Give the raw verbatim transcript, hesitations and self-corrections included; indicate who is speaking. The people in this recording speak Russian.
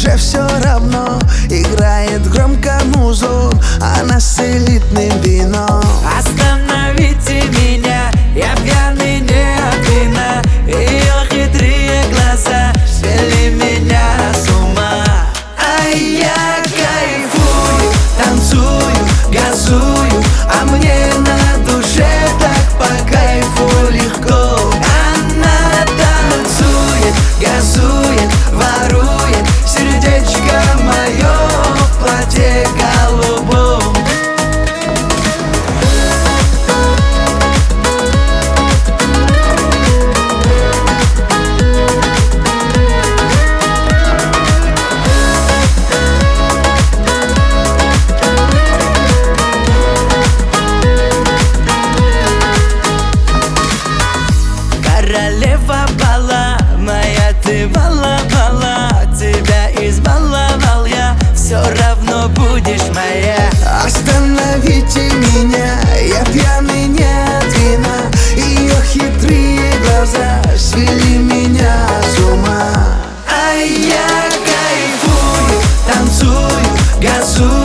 Speaker 1: уже все равно. Играет громко музу, она с элитным вином.
Speaker 2: Остановите меня, я пьяный не от вина. Ее хитрые глаза свели меня с ума.
Speaker 1: А я кайфую, танцую, газую, а мне на душе так по кайфу легко. Она танцует, газует, ворует сердечко мое в платье голубом.
Speaker 2: Королева бала, моя ты бала-бала. Тебя избаловал я, все равно будешь моя.
Speaker 1: Остановите меня, я пьяный не от вина. Ее хитрые глаза свели меня с ума. А я кайфую, танцую, газую.